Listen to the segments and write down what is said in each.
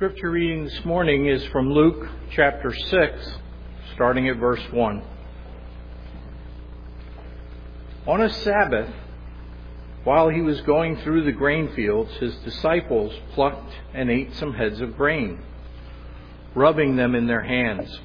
Scripture reading this morning is from Luke chapter 6, starting at verse 1. On a Sabbath, while he was going through the grain fields, his disciples plucked and ate some heads of grain, rubbing them in their hands.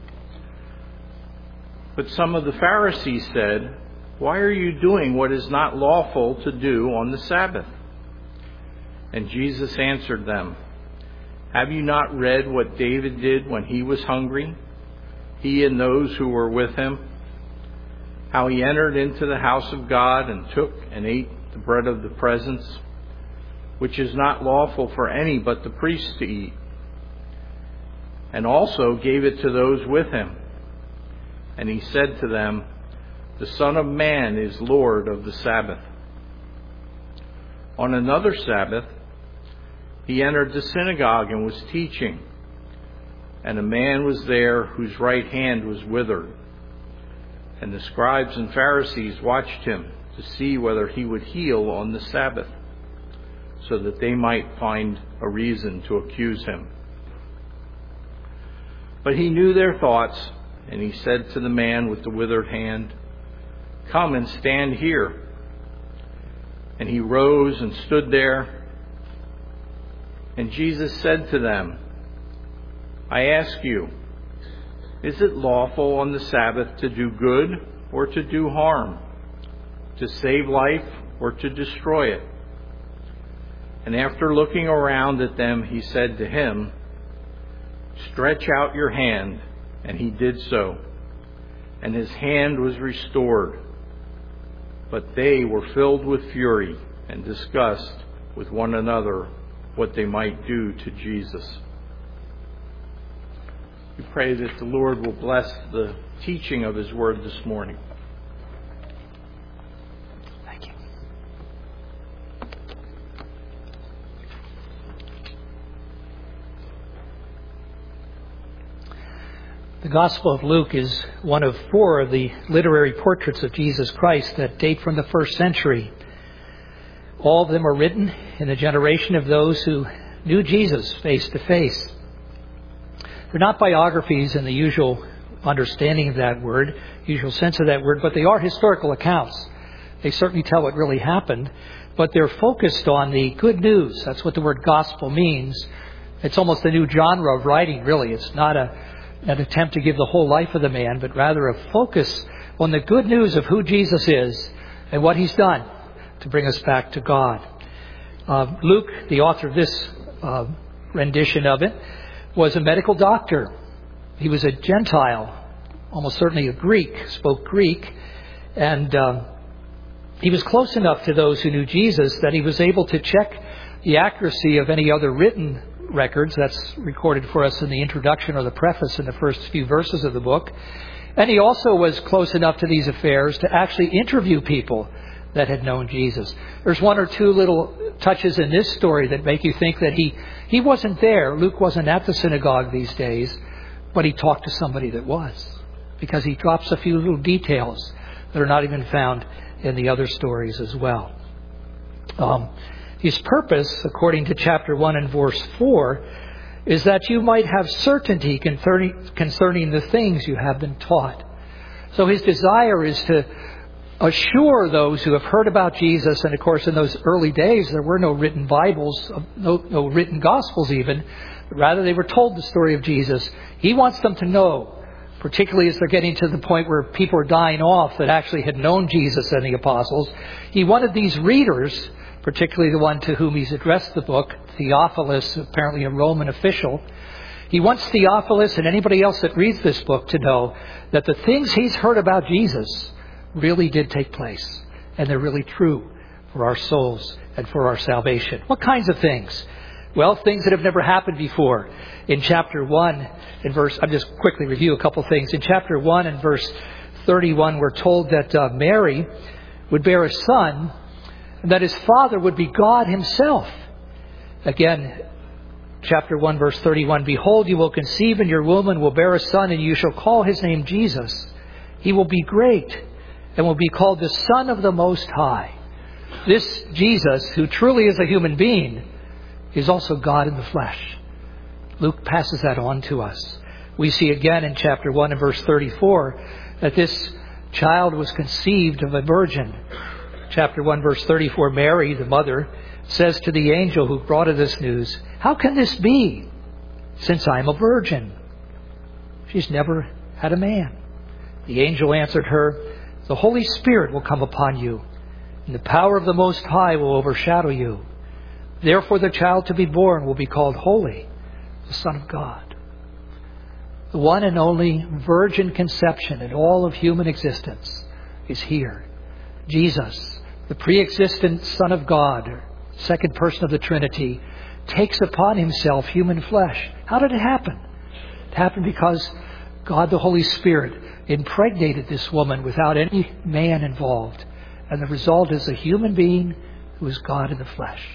But some of the Pharisees said, "Why are you doing what is not lawful to do on the Sabbath?" And Jesus answered them, "Have you not read what David did when he was hungry, he and those who were with him? How he entered into the house of God and took and ate the bread of the presence, which is not lawful for any but the priests to eat, and also gave it to those with him. And he said to them, 'The Son of Man is Lord of the Sabbath.' On another Sabbath, he entered the synagogue and was teaching, and a man was there whose right hand was withered. And the scribes and Pharisees watched him to see whether he would heal on the Sabbath, so that they might find a reason to accuse him. But he knew their thoughts, and he said to the man with the withered hand, 'Come and stand here.' And he rose and stood there. And Jesus said to them, 'I ask you, is it lawful on the Sabbath to do good or to do harm, to save life or to destroy it?' And after looking around at them, he said to him, 'Stretch out your hand.' And he did so, and his hand was restored. But they were filled with fury and discussed with one another what they might do to Jesus." We pray that the Lord will bless the teaching of His Word this morning. Thank you. The Gospel of Luke is one of four of the literary portraits of Jesus Christ that date from the first century. All of them are written in the generation of those who knew Jesus face to face. They're not biographies in the usual understanding of that word, usual sense of that word, but they are historical accounts. They certainly tell what really happened, but they're focused on the good news. That's what the word gospel means. It's almost a new genre of writing, really. It's not an attempt to give the whole life of the man, but rather a focus on the good news of who Jesus is and what He's done to bring us back to God. Luke, the author of this rendition of it, was a medical doctor. He was a Gentile, almost certainly a Greek, spoke Greek, and he was close enough to those who knew Jesus that he was able to check the accuracy of any other written records. That's recorded for us in the introduction or the preface in the first few verses of the book. And he also was close enough to these affairs to actually interview people that had known Jesus. There's one or two little touches in this story that make you think that he wasn't there. Luke wasn't at the synagogue these days, but he talked to somebody that was, because he drops a few little details that are not even found in the other stories as well. His purpose, according to chapter 1 and verse 4, is that you might have certainty concerning the things you have been taught. So his desire is to assure those who have heard about Jesus, and of course in those early days there were no written Bibles, no written Gospels even, but rather they were told the story of Jesus. He wants them to know, particularly as they're getting to the point where people are dying off that actually had known Jesus and the apostles. He wanted these readers, particularly the one to whom he's addressed the book, Theophilus, apparently a Roman official. He wants Theophilus and anybody else that reads this book to know that the things he's heard about Jesus really did take place, and they're really true for our souls and for our salvation. What kinds of things? Well, things that have never happened before. In chapter 1, I'm just quickly review a couple things. In chapter 1 and verse 31, we're told that Mary would bear a son, and that his father would be God Himself. Again, chapter 1, verse 31, "Behold, you will conceive in your womb and will bear a son, and you shall call his name Jesus. He will be great and will be called the Son of the Most High." This Jesus, who truly is a human being, is also God in the flesh. Luke passes that on to us. We see again in chapter 1 and verse 34 that this child was conceived of a virgin. Chapter 1 verse 34, Mary, the mother, says to the angel who brought her this news, "How can this be, since I am a virgin?" She's never had a man. The angel answered her, "The Holy Spirit will come upon you, and the power of the Most High will overshadow you. Therefore the child to be born will be called Holy, the Son of God." The one and only virgin conception in all of human existence is here. Jesus, the pre-existent Son of God, second person of the Trinity, takes upon himself human flesh. How did it happen? It happened because God the Holy Spirit impregnated this woman without any man involved. And the result is a human being who is God in the flesh.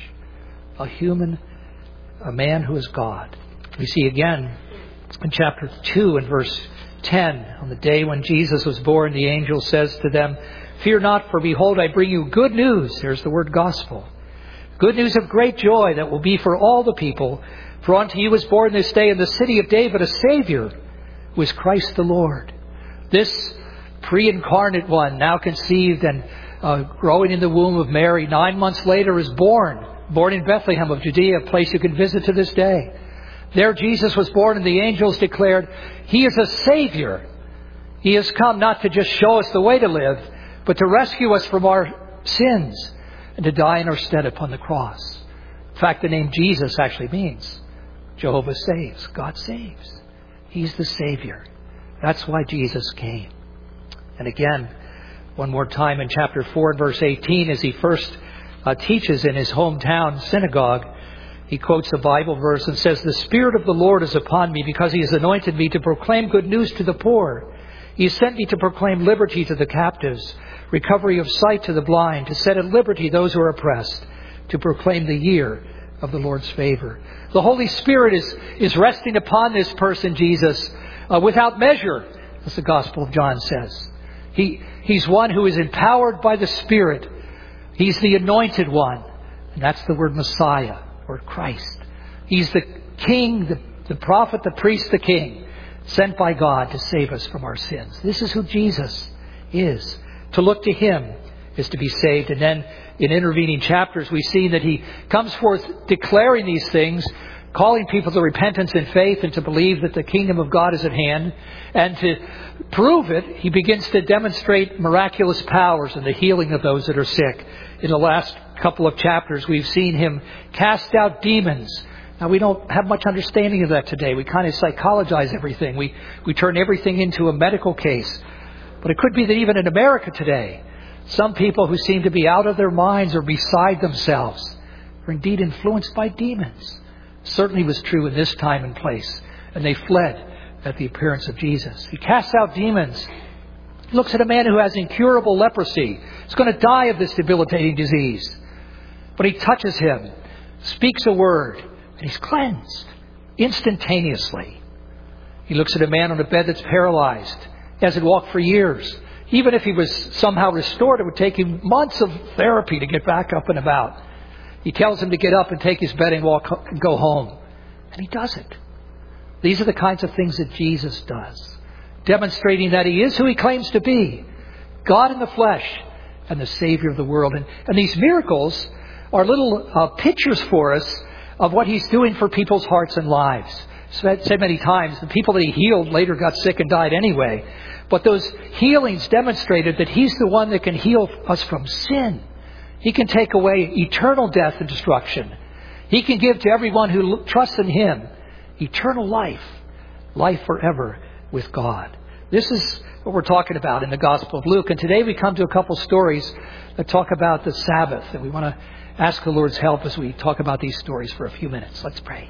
A man who is God. We see again in chapter 2 and verse 10, on the day when Jesus was born, the angel says to them, "Fear not, for behold, I bring you good news." There's the word gospel. "Good news of great joy that will be for all the people. For unto you is born this day in the city of David a Savior, who is Christ the Lord." This pre-incarnate one, now conceived and growing in the womb of Mary, 9 months later is born in Bethlehem of Judea, a place you can visit to this day. There Jesus was born, and the angels declared, He is a Savior. He has come not to just show us the way to live, but to rescue us from our sins and to die in our stead upon the cross. In fact, the name Jesus actually means Jehovah saves. God saves. He's the Savior. That's why Jesus came. And again, one more time in chapter 4 and verse 18, as he first teaches in his hometown synagogue, he quotes a Bible verse and says, "The Spirit of the Lord is upon me, because He has anointed me to proclaim good news to the poor. He has sent me to proclaim liberty to the captives, recovery of sight to the blind, to set at liberty those who are oppressed, to proclaim the year of the Lord's favor." The Holy Spirit is resting upon this person, Jesus, without measure, as the Gospel of John says. He's one who is empowered by the Spirit. He's the anointed one. And that's the word Messiah, or Christ. He's the King, the prophet, the priest, the King, sent by God to save us from our sins. This is who Jesus is. To look to Him is to be saved. And then in intervening chapters, we see that He comes forth declaring these things, calling people to repentance and faith and to believe that the kingdom of God is at hand. And to prove it, He begins to demonstrate miraculous powers in the healing of those that are sick. In the last couple of chapters, we've seen Him cast out demons. Now, we don't have much understanding of that today. We kind of psychologize everything. We turn everything into a medical case. But it could be that even in America today, some people who seem to be out of their minds or beside themselves are indeed influenced by demons. Certainly was true in this time and place. And they fled at the appearance of Jesus. He casts out demons. He looks at a man who has incurable leprosy. He's going to die of this debilitating disease. But He touches him, speaks a word, and he's cleansed instantaneously. He looks at a man on a bed that's paralyzed. He hasn't walked for years. Even if he was somehow restored, it would take him months of therapy to get back up and about. He tells him to get up and take his bed and go home. And he does it. These are the kinds of things that Jesus does, demonstrating that He is who He claims to be, God in the flesh and the Savior of the world. And these miracles are little pictures for us of what He's doing for people's hearts and lives. Said many times, the people that He healed later got sick and died anyway. But those healings demonstrated that He's the one that can heal us from sin. He can take away eternal death and destruction. He can give to everyone who trusts in Him eternal life, life forever with God. This is what we're talking about in the Gospel of Luke. And today we come to a couple stories that talk about the Sabbath. And we want to ask the Lord's help as we talk about these stories for a few minutes. Let's pray.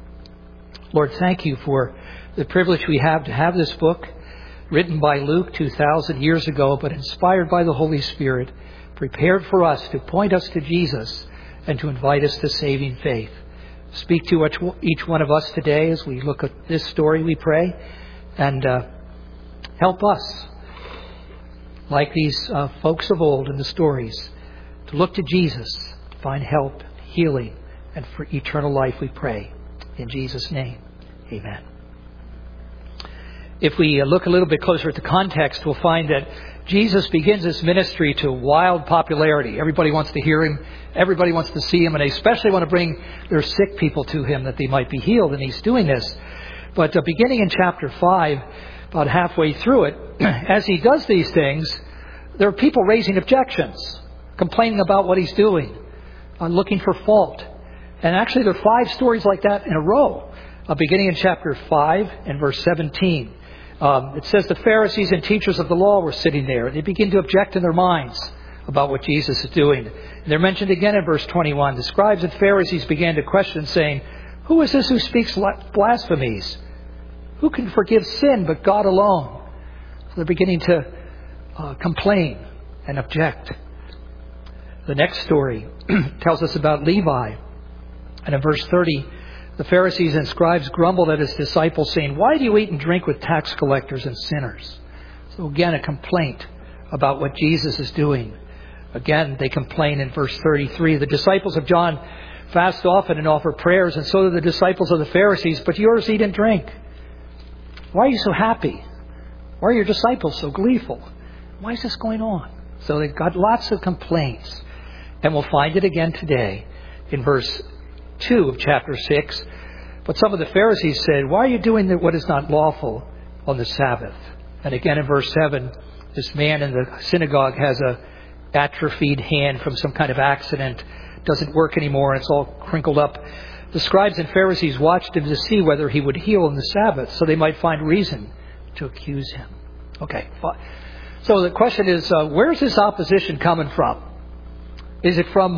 Lord, thank You for the privilege we have to have this book written by Luke 2,000 years ago, but inspired by the Holy Spirit, prepared for us to point us to Jesus and to invite us to saving faith. Speak to each one of us today as we look at this story, we pray, and help us, like these folks of old in the stories, to look to Jesus, to find help, healing, and for eternal life, we pray. In Jesus' name, Amen. If we look a little bit closer at the context, we'll find that Jesus begins his ministry to wild popularity. Everybody wants to hear him. Everybody wants to see him. And they especially want to bring their sick people to him that they might be healed. And he's doing this. But beginning in chapter 5, about halfway through it, as he does these things, there are people raising objections, complaining about what he's doing, looking for fault. And actually there are 5 stories like that in a row, beginning in chapter 5 and verse 17. It says the Pharisees and teachers of the law were sitting there. They begin to object in their minds about what Jesus is doing. And they're mentioned again in verse 21. The scribes and Pharisees began to question, saying, "Who is this who speaks blasphemies? Who can forgive sin but God alone?" So they're beginning to complain and object. The next story tells us about Levi. And in verse 30, the Pharisees and scribes grumbled at his disciples, saying, "Why do you eat and drink with tax collectors and sinners?" So again, a complaint about what Jesus is doing. Again, they complain in verse 33. The disciples of John fast often and offer prayers, and so do the disciples of the Pharisees, but yours eat and drink. Why are you so happy? Why are your disciples so gleeful? Why is this going on? So they've got lots of complaints. And we'll find it again today in verse 2 of chapter 6. But some of the Pharisees said, "Why are you doing what is not lawful on the Sabbath?" And again in verse 7, this man in the synagogue has a atrophied hand from some kind of accident. Doesn't work anymore. It's all crinkled up. The scribes and Pharisees watched him to see whether he would heal on the Sabbath, so they might find reason to accuse him. Okay. So the question is, where's this opposition coming from? Is it from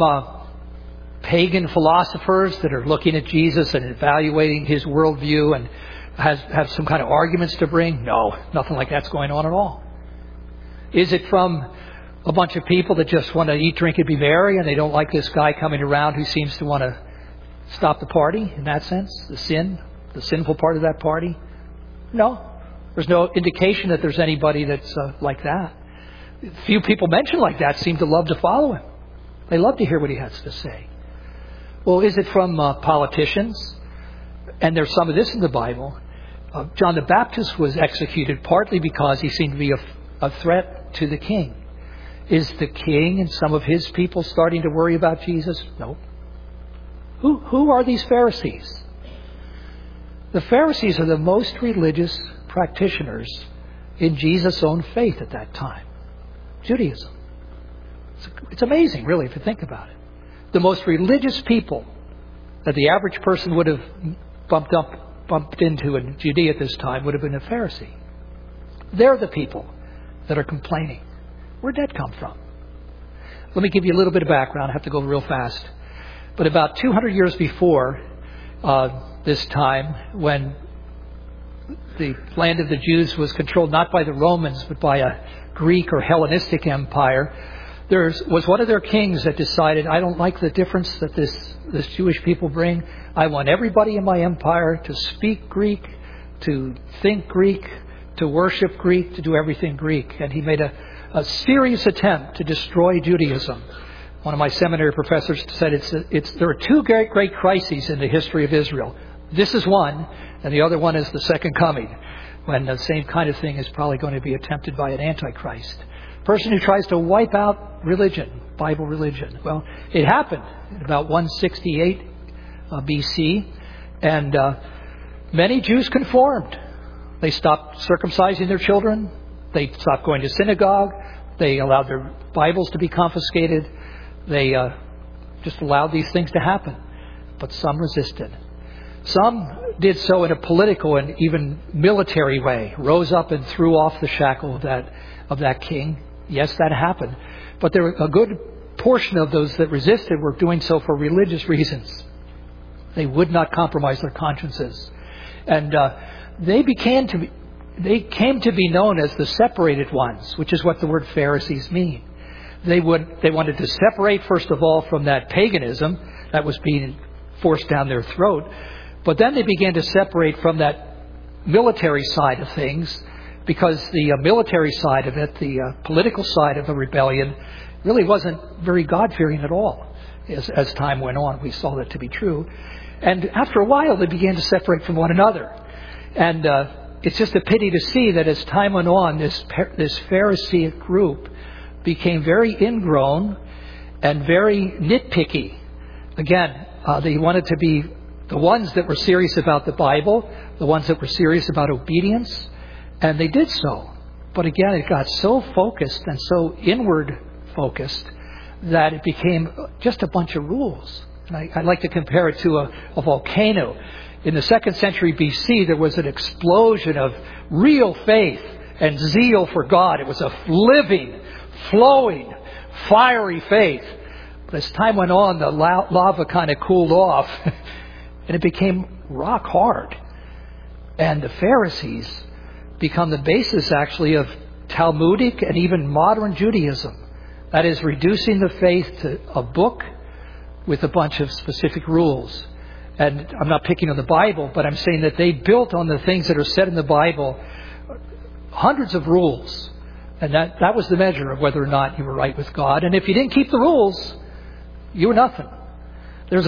pagan philosophers that are looking at Jesus and evaluating his worldview and have some kind of arguments to bring? No, nothing like that's going on at all. Is it from a bunch of people that just want to eat, drink, and be merry, and they don't like this guy coming around who seems to want to stop the party in that sense? The sinful part of that party? No. There's no indication that there's anybody that's like that. Few people mentioned like that seem to love to follow him. They love to hear what he has to say. Well, is it from politicians? And there's some of this in the Bible. John the Baptist was executed partly because he seemed to be a threat to the king. Is the king and some of his people starting to worry about Jesus? No. Who are these Pharisees? The Pharisees are the most religious practitioners in Jesus' own faith at that time. Judaism. It's amazing, really, if you think about it. The most religious people that the average person would have bumped into in Judea at this time would have been a Pharisee. They're the people that are complaining. Where'd that come from? Let me give you a little bit of background. I have to go real fast. But about 200 years before this time, when the land of the Jews was controlled not by the Romans, but by a Greek or Hellenistic empire, there was one of their kings that decided, I don't like the difference that this Jewish people bring. I want everybody in my empire to speak Greek, to think Greek, to worship Greek, to do everything Greek. And he made a serious attempt to destroy Judaism. One of my seminary professors said there are two great crises in the history of Israel. This is one, and the other one is the second coming, when the same kind of thing is probably going to be attempted by an antichrist. A person who tries to wipe out religion, Bible religion. Well, it happened in about 168 BC, and many Jews conformed. They stopped circumcising their children. They stopped going to synagogue. They allowed their Bibles to be confiscated. They just allowed these things to happen. But some resisted. Some did so in a political and even military way, rose up and threw off the shackle of that king. Yes, that happened. But there were a good portion of those that resisted were doing so for religious reasons. They would not compromise their consciences. And they came to be known as the separated ones, which is what the word Pharisees mean. They wanted to separate, first of all, from that paganism that was being forced down their throat. But then they began to separate from that military side of things, because the military side of it, the political side of the rebellion, really wasn't very God-fearing at all. As time went on, we saw that to be true. And after a while, they began to separate from one another. And it's just a pity to see that as time went on, this Pharisee group became very ingrown and very nitpicky. Again, they wanted to be the ones that were serious about the Bible, the ones that were serious about obedience, and they did so. But again, it got so focused and so inward focused that it became just a bunch of rules. And I like to compare it to a volcano. In the 2nd century BC, there was an explosion of real faith and zeal for God. It was a living, flowing, fiery faith. But as time went on, the lava kind of cooled off and it became rock hard. And the Pharisees become the basis, actually, of Talmudic and even modern Judaism. That is, reducing the faith to a book with a bunch of specific rules. And I'm not picking on the Bible, but I'm saying that they built on the things that are said in the Bible hundreds of rules. And that was the measure of whether or not you were right with God. And if you didn't keep the rules, you were nothing. There's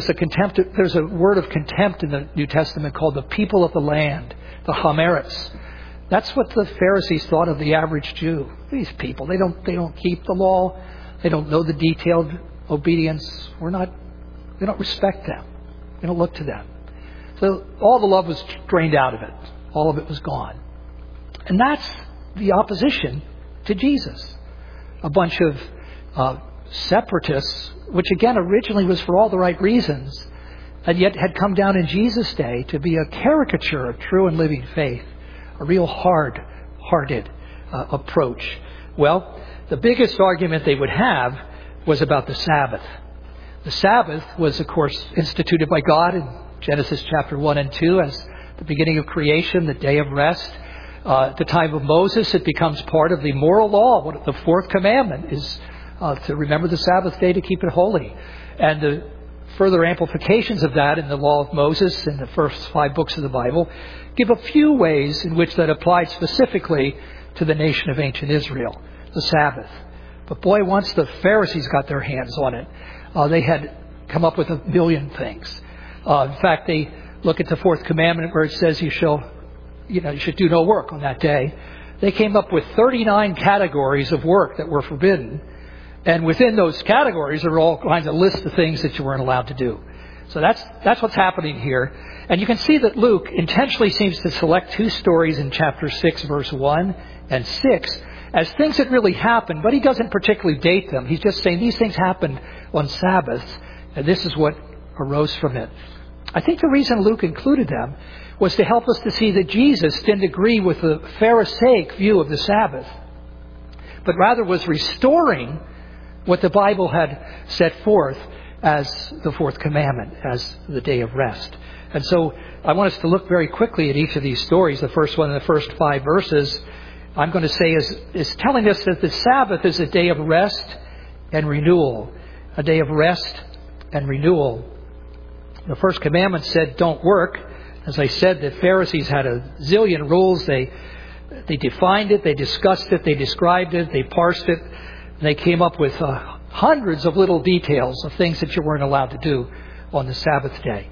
a word of contempt in the New Testament called the people of the land, the Hameretz. That's what the Pharisees thought of the average Jew. These people, they don't keep the law. They don't know the detailed obedience. We don't respect them. We don't look to them. So all the love was drained out of it. All of it was gone. And that's the opposition to Jesus. A bunch of separatists, which again originally was for all the right reasons, and yet had come down in Jesus' day to be a caricature of true and living faith. A real hard-hearted approach. Well, the biggest argument they would have was about the Sabbath. The Sabbath was, of course, instituted by God in Genesis chapter 1 and 2 as the beginning of creation, the day of rest. At the time of Moses, it becomes part of the moral law. The 4th commandment is to remember the Sabbath day to keep it holy. And the further amplifications of that in the law of Moses and the first 5 books of the Bible give a few ways in which that applied specifically to the nation of ancient Israel, the Sabbath. But boy, once the Pharisees got their hands on it, they had come up with a million things. In fact, they look at the 4th commandment where it says you should do no work on that day. They came up with 39 categories of work that were forbidden. And within those categories there were all kinds of lists of things that you weren't allowed to do. So that's what's happening here. And you can see that Luke intentionally seems to select 2 stories in chapter 6, verse 1 and 6 as things that really happened, but he doesn't particularly date them. He's just saying these things happened on Sabbath, and this is what arose from it. I think the reason Luke included them was to help us to see that Jesus didn't agree with the Pharisaic view of the Sabbath, but rather was restoring what the Bible had set forth as the 4th commandment, as the day of rest. And so I want us to look very quickly at each of these stories. The first one in the first 5 verses, I'm going to say is telling us that the Sabbath is a day of rest and renewal. A day of rest and renewal. The first commandment said, don't work. As I said, the Pharisees had a zillion rules. They defined it, they discussed it, they described it, they parsed it. And they came up with hundreds of little details of things that you weren't allowed to do on the Sabbath day.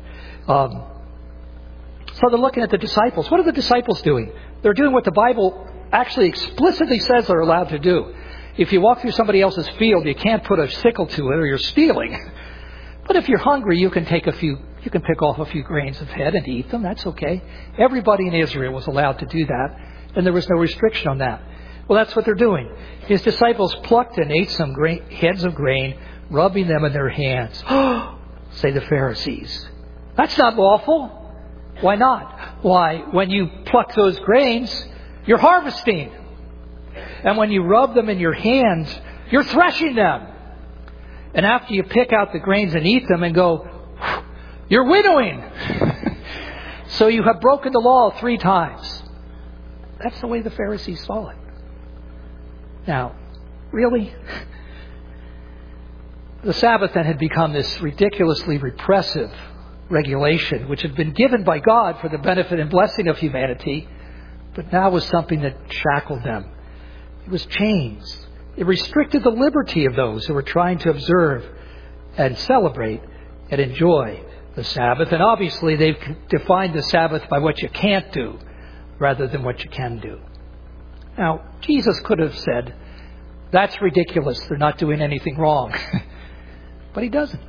So they're looking at the disciples. What are the disciples doing? They're doing what the Bible actually explicitly says they're allowed to do. If you walk through somebody else's field, you can't put a sickle to it or you're stealing. But if you're hungry, you can pick off a few grains of head and eat them. That's okay. Everybody in Israel was allowed to do that, and there was no restriction on that. Well, that's what they're doing. His disciples plucked and ate some heads of grain, rubbing them in their hands. Say the Pharisees. That's not lawful. Why not? Why, when you pluck those grains, you're harvesting. And when you rub them in your hands, you're threshing them. And after you pick out the grains and eat them and go, you're winnowing. So you have broken the law 3 times. That's the way the Pharisees saw it. Now, really? The Sabbath then had become this ridiculously repressive regulation, which had been given by God for the benefit and blessing of humanity, but now was something that shackled them. It was chains. It restricted the liberty of those who were trying to observe and celebrate and enjoy the Sabbath. And obviously they've defined the Sabbath by what you can't do rather than what you can do. Now, Jesus could have said, that's ridiculous. They're not doing anything wrong. But he doesn't.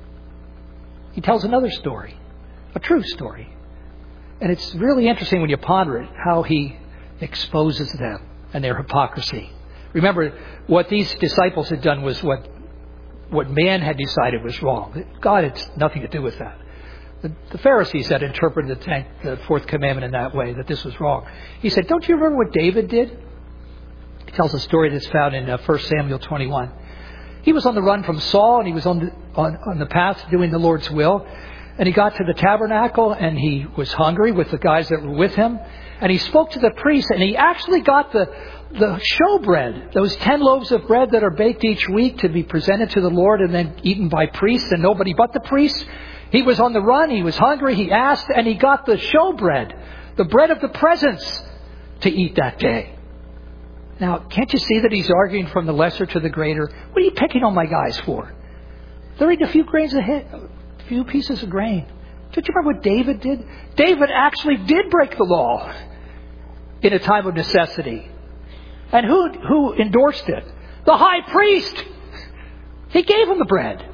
He tells another story, a true story. And it's really interesting when you ponder it, how he exposes them and their hypocrisy. Remember, what these disciples had done was what man had decided was wrong. God had nothing to do with that. The Pharisees had interpreted the fourth commandment in that way, that this was wrong. He said, don't you remember what David did? He tells a story that's found in 1 Samuel 21. He was on the run from Saul, and he was on the path doing the Lord's will. And he got to the tabernacle, and he was hungry with the guys that were with him. And he spoke to the priest, and he actually got the showbread, those 10 loaves of bread that are baked each week to be presented to the Lord and then eaten by priests and nobody but the priests. He was on the run, he was hungry, he asked, and he got the showbread, the bread of the presence, to eat that day. Now, can't you see that he's arguing from the lesser to the greater? What are you picking on my guys for? They're eating a few pieces of grain. Don't you remember what David did? David actually did break the law in a time of necessity. And who endorsed it? The high priest. He gave him the bread.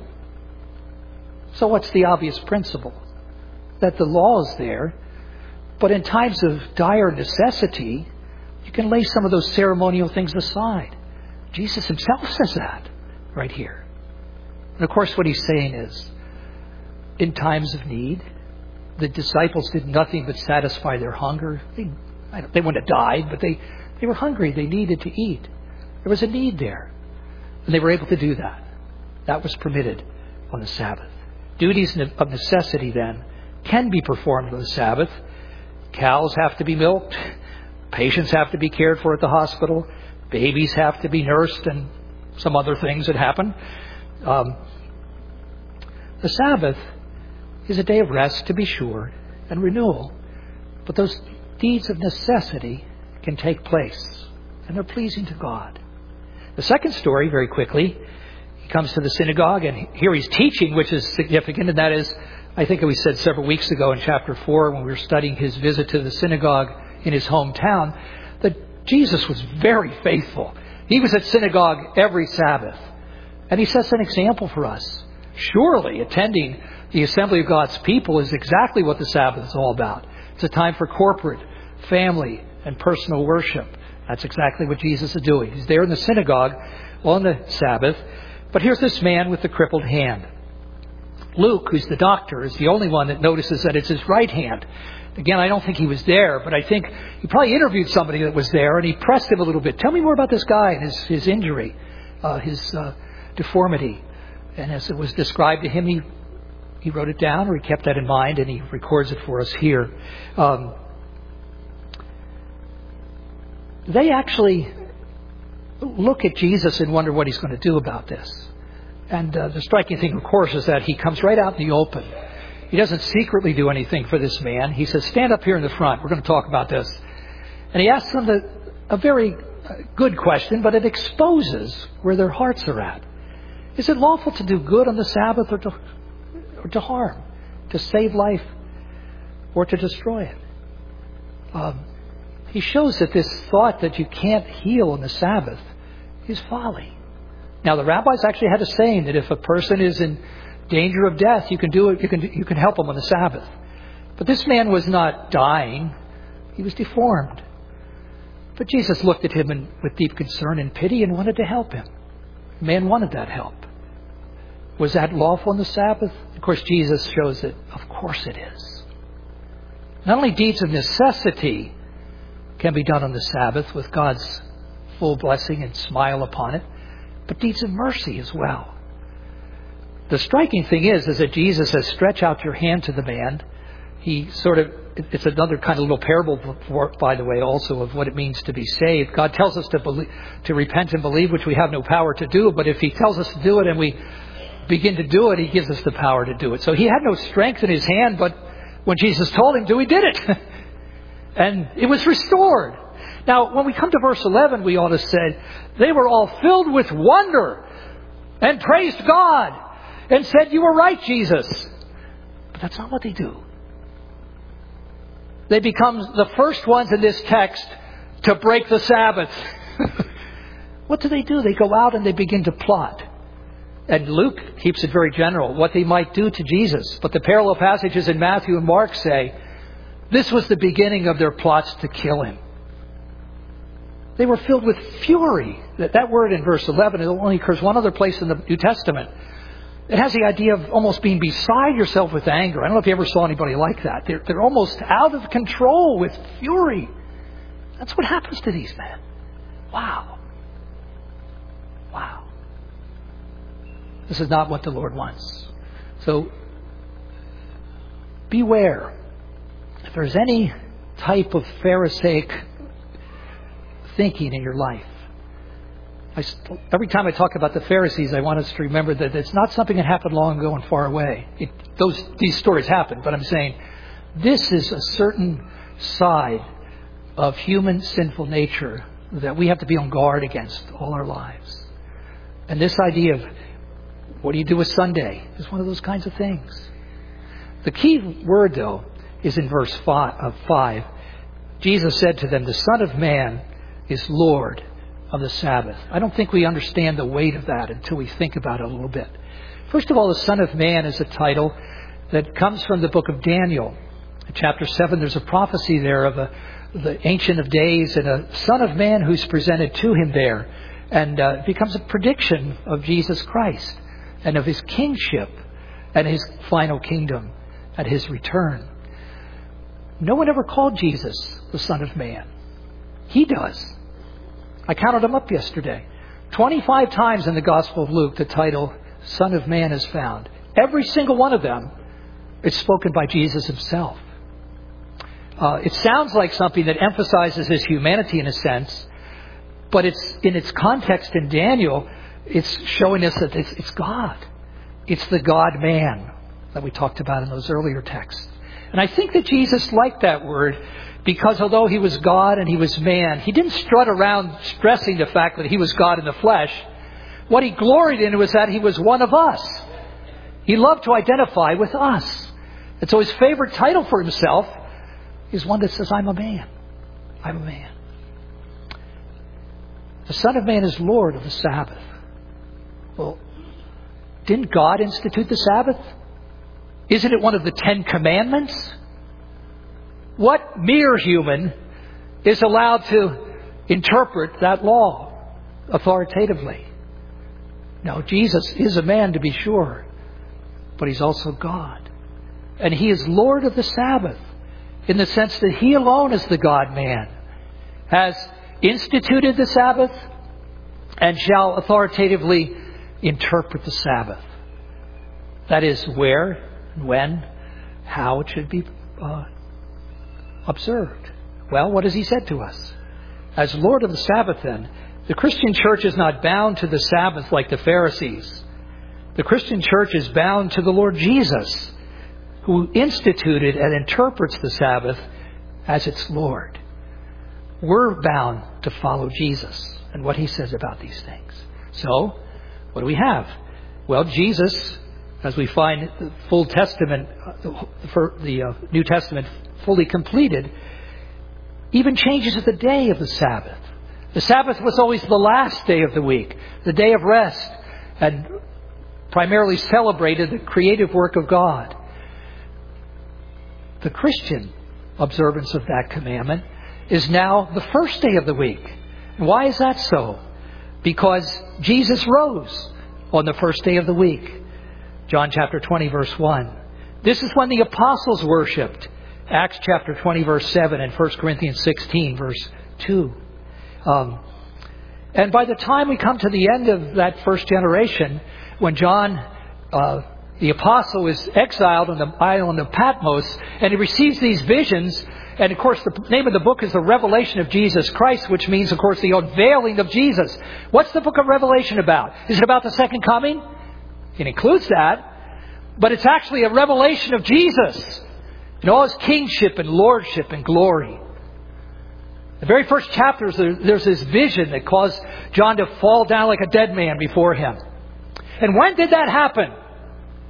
So what's the obvious principle? That the law is there, but in times of dire necessity, you can lay some of those ceremonial things aside. Jesus himself says that right here. And of course what he's saying is, in times of need, the disciples did nothing but satisfy their hunger. They wouldn't have died, but they were hungry. They needed to eat. There was a need there. And they were able to do that. That was permitted on the Sabbath. Duties of necessity, then, can be performed on the Sabbath. Cows have to be milked. Patients have to be cared for at the hospital. Babies have to be nursed, and some other things that happen. The Sabbath is a day of rest, to be sure, and renewal. But those deeds of necessity can take place, and they're pleasing to God. The second story, very quickly, he comes to the synagogue, and here he's teaching, which is significant, and that is, I think we said several weeks ago in chapter 4, when we were studying his visit to the synagogue in his hometown, that Jesus was very faithful. He was at synagogue every Sabbath. And he sets an example for us. Surely attending the assembly of God's people is exactly what the Sabbath is all about. It's a time for corporate, family, and personal worship. That's exactly what Jesus is doing. He's there in the synagogue on the Sabbath. But here's this man with the crippled hand. Luke, who's the doctor, is the only one that notices that it's his right hand. Again, I don't think he was there, but I think he probably interviewed somebody that was there, and he pressed him a little bit. Tell me more about this guy and his injury, his deformity. And as it was described to him, he wrote it down, or he kept that in mind, and he records it for us here. They actually look at Jesus and wonder what he's going to do about this. And the striking thing, of course, is that he comes right out in the open. He doesn't secretly do anything for this man. He says, stand up here in the front. We're going to talk about this. And he asks them a very good question, but it exposes where their hearts are at. Is it lawful to do good on the Sabbath or to harm, to save life or to destroy it? He shows that this thought that you can't heal on the Sabbath is folly. Now, the rabbis actually had a saying that if a person is in danger of death, you can do it. You can help him on the Sabbath. But this man was not dying; he was deformed. But Jesus looked at him with deep concern and pity and wanted to help him. The man wanted that help. Was that lawful on the Sabbath? Of course, Jesus shows that, of course it is. Not only deeds of necessity can be done on the Sabbath with God's full blessing and smile upon it, but deeds of mercy as well. The striking thing is that Jesus says, stretch out your hand to the man. It's another kind of little parable, by the way, also of what it means to be saved. God tells us to repent and believe, which we have no power to do. But if he tells us to do it and we begin to do it, he gives us the power to do it. So he had no strength in his hand, but when Jesus told him to, he did it. And it was restored. Now, when we come to verse 11, we ought to say, they were all filled with wonder and praised God and said, you were right, Jesus. But that's not what they do. They become the first ones in this text to break the Sabbath. What do? They go out and they begin to plot. And Luke keeps it very general, what they might do to Jesus. But the parallel passages in Matthew and Mark say this was the beginning of their plots to kill him. They were filled with fury. That word in verse 11, it only occurs one other place in the New Testament. It has the idea of almost being beside yourself with anger. I don't know if you ever saw anybody like that. They're almost out of control with fury. That's what happens to these men. Wow. Wow. This is not what the Lord wants. So, beware. If there's any type of Pharisaic thinking in your life, every time I talk about the Pharisees, I want us to remember that it's not something that happened long ago and far away. These stories happened, but I'm saying this is a certain side of human sinful nature that we have to be on guard against all our lives. And this idea of what do you do with Sunday is one of those kinds of things. The key word, though, is in verse 5. Jesus said to them, "The Son of Man is Lord of the Sabbath." I don't think we understand the weight of that until we think about it a little bit. First of all, the Son of Man is a title that comes from the book of Daniel. In chapter 7, there's a prophecy there of the Ancient of Days and a Son of Man who's presented to him there. And it becomes a prediction of Jesus Christ and of his kingship and his final kingdom at his return. No one ever called Jesus the Son of Man. He does. I counted them up yesterday. 25 times in the Gospel of Luke, the title Son of Man is found. Every single one of them is spoken by Jesus himself. It sounds like something that emphasizes his humanity in a sense, but it's in its context in Daniel, it's showing us that it's God. It's the God-man that we talked about in those earlier texts. And I think that Jesus liked that word because although he was God and he was man, he didn't strut around stressing the fact that he was God in the flesh. What he gloried in was that he was one of us. He loved to identify with us. And so his favorite title for himself is one that says, I'm a man. I'm a man. The Son of Man is Lord of the Sabbath. Well, didn't God institute the Sabbath? Isn't it one of the 10 Commandments? What mere human is allowed to interpret that law authoritatively? Now, Jesus is a man to be sure, but he's also God. And he is Lord of the Sabbath in the sense that he alone is the God-man, has instituted the Sabbath and shall authoritatively interpret the Sabbath. That is, where, when, how it should be observed. Well, what has he said to us? As Lord of the Sabbath, then, the Christian church is not bound to the Sabbath like the Pharisees. The Christian church is bound to the Lord Jesus, who instituted and interprets the Sabbath as its Lord. We're bound to follow Jesus and what he says about these things. So, what do we have? Well, Jesus, as we find the full Testament, the New Testament fully completed, even changes the day of the Sabbath. The Sabbath was always the last day of the week, the day of rest, and primarily celebrated the creative work of God. The Christian observance of that commandment is now the first day of the week. And why is that so? Because Jesus rose on the first day of the week. John chapter 20, verse 1. This is when the apostles worshipped. Acts chapter 20, verse 7, and 1 Corinthians 16, verse 2. And by the time we come to the end of that first generation, when John, the apostle, is exiled on the island of Patmos, and he receives these visions, and of course the name of the book is the Revelation of Jesus Christ, which means, of course, the unveiling of Jesus. What's the book of Revelation about? Is it about the second coming? It includes that, but it's actually a revelation of Jesus in all his kingship and lordship and glory. The very first chapters, there's this vision that caused John to fall down like a dead man before him. And when did that happen?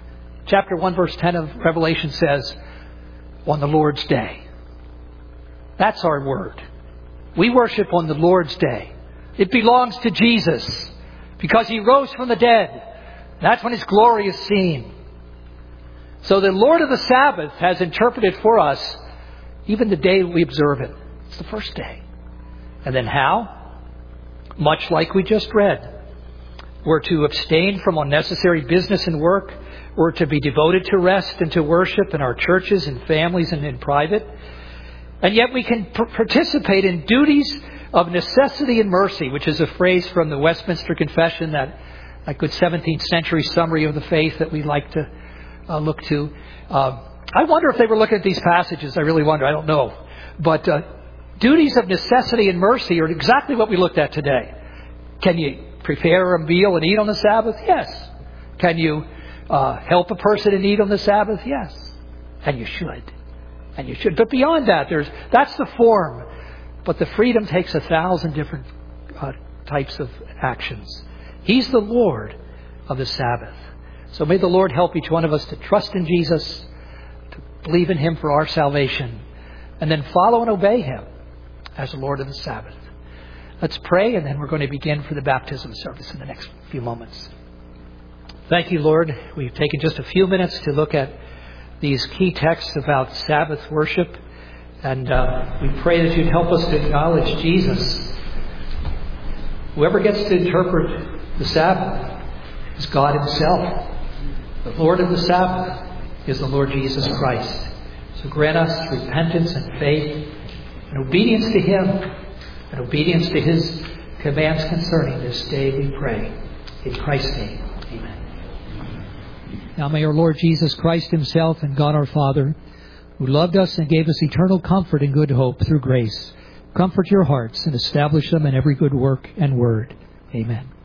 Chapter 1, verse 10 of Revelation says, on the Lord's day. That's our word. We worship on the Lord's day. It belongs to Jesus because He rose from the dead. That's when His glory is seen. So the Lord of the Sabbath has interpreted for us even the day we observe it. It's the first day. And then how? Much like we just read. We're to abstain from unnecessary business and work. We're to be devoted to rest and to worship in our churches and families and in private. And yet we can participate in duties of necessity and mercy, which is a phrase from the Westminster Confession, that good 17th century summary of the faith that we like to look to. I wonder if they were looking at these passages. I really wonder. I don't know. But duties of necessity and mercy are exactly what we looked at today. Can you prepare a meal and eat on the Sabbath? Yes. Can you help a person in need on the Sabbath? Yes. And you should. And you should. But beyond that, that's the form. But the freedom takes 1,000 different types of actions. He's the Lord of the Sabbath. So may the Lord help each one of us to trust in Jesus, to believe in Him for our salvation, and then follow and obey Him as the Lord of the Sabbath. Let's pray, and then we're going to begin for the baptism service in the next few moments. Thank you, Lord. We've taken just a few minutes to look at these key texts about Sabbath worship. And we pray that you'd help us to acknowledge Jesus. Whoever gets to interpret the Sabbath is God Himself. The Lord of the Sabbath is the Lord Jesus Christ. So grant us repentance and faith and obedience to Him and obedience to His commands concerning this day, we pray. In Christ's name, amen. Now may our Lord Jesus Christ Himself and God our Father, who loved us and gave us eternal comfort and good hope through grace, comfort your hearts and establish them in every good work and word. Amen.